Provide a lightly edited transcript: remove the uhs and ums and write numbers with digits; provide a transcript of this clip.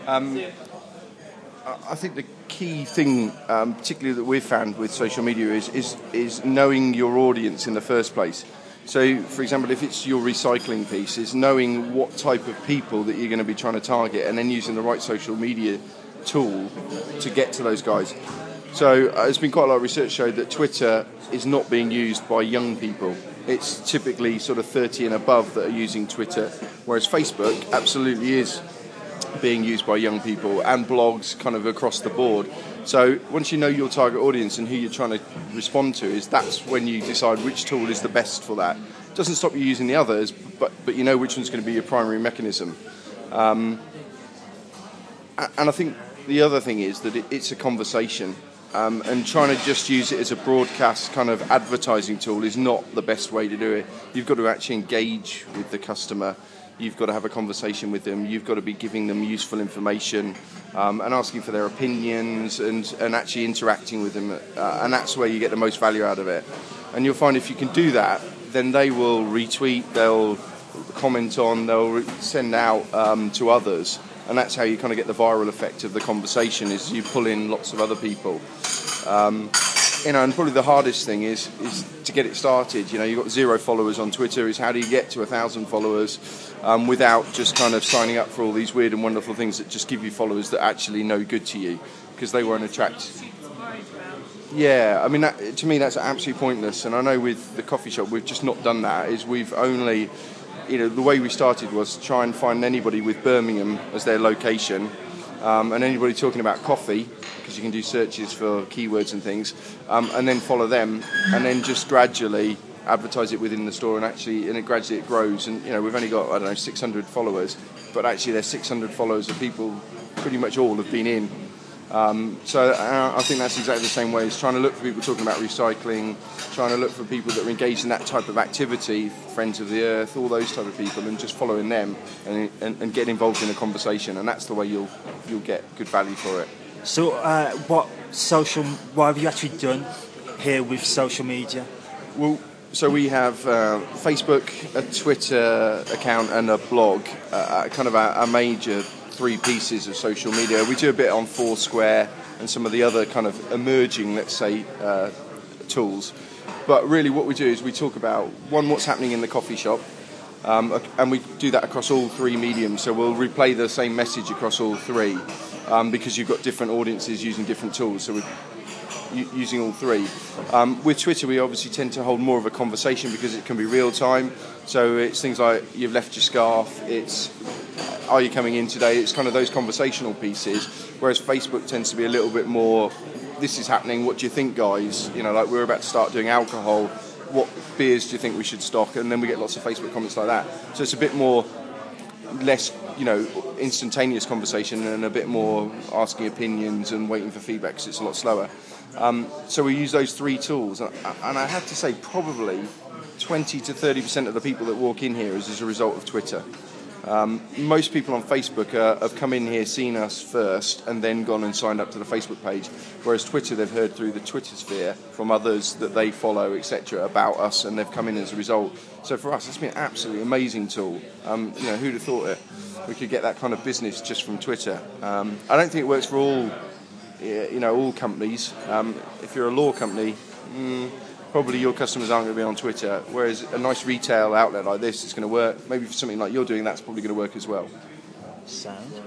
I think the key thing, particularly that we've found with social media, is knowing your audience in the first place. So, for example, if it's your recycling piece, is knowing what type of people that you're going to be trying to target, and then using the right social media tool to get to those guys. So, there's been quite a lot of research showed that Twitter is not being used by young people. It's typically sort of 30 and above that are using Twitter, whereas Facebook absolutely is being used by young people, and blogs kind of across the board. So once you know your target audience and who you're trying to respond to, that's when you decide which tool is the best for that. It doesn't stop you using the others, but you know which one's going to be your primary mechanism. And I think the other thing is that it's a conversation. And trying to just use it as a broadcast kind of advertising tool is not the best way to do it. You've got to actually engage with the customer. You've got to have a conversation with them. You've got to be giving them useful information and asking for their opinions and actually interacting with them. And that's where you get the most value out of it. And you'll find if you can do that, then they will retweet, they'll comment on, they'll send out to others. And that's how you kind of get the viral effect of the conversation, is you pull in lots of other people. And probably the hardest thing is to get it started. You've got 0 followers on Twitter. Is how do you get to 1,000 followers without just kind of signing up for all these weird and wonderful things that just give you followers that actually no good to you, because they won't attract. Yeah, I mean, to me that's absolutely pointless. And I know with the coffee shop we've just not done that. Is we've only, the way we started was try and find anybody with Birmingham as their location, and anybody talking about coffee, because you can do searches for keywords and things, and then follow them, and then just gradually advertise it within the store, and gradually it grows. And we've only got 600 followers, but actually there's 600 followers of people pretty much all have been in. So I think that's exactly the same way as trying to look for people talking about recycling, trying to look for people that are engaged in that type of activity, Friends of the Earth, all those type of people, and just following them and get involved in a conversation, and that's the way you'll get good value for it. So what have you actually done here with social media? Well, so we have Facebook, a Twitter account, and a blog, kind of our major 3 pieces of social media. We do a bit on Foursquare and some of the other kind of emerging, let's say, tools. But really what we do is we talk about, one, what's happening in the coffee shop, and we do that across all 3 mediums. So we'll replay the same message across all 3, because you've got different audiences using different tools. So we're using all 3. With Twitter, we obviously tend to hold more of a conversation because it can be real time. So it's things like, you've left your scarf, it's, are you coming in today? It's kind of those conversational pieces, whereas Facebook tends to be a little bit more, this is happening, what do you think, guys? Like we're about to start doing alcohol, what beers do you think we should stock? And then we get lots of Facebook comments like that. So it's a bit more, less, instantaneous conversation, and a bit more asking opinions and waiting for feedback, because it's a lot slower. So we use those 3 tools, and I have to say probably 20 to 30% of the people that walk in here is as a result of Twitter. Most people on Facebook have come in here, seen us first, and then gone and signed up to the Facebook page, whereas Twitter, they've heard through the Twitter sphere from others that they follow, etc., about us, and they've come in as a result. So for us, it's been an absolutely amazing tool. Who'd have thought it? We could get that kind of business just from Twitter. I don't think it works for all companies. If you're a law company, probably your customers aren't going to be on Twitter, whereas a nice retail outlet like this is going to work. Maybe for something like you're doing, that's probably going to work as well. Sound.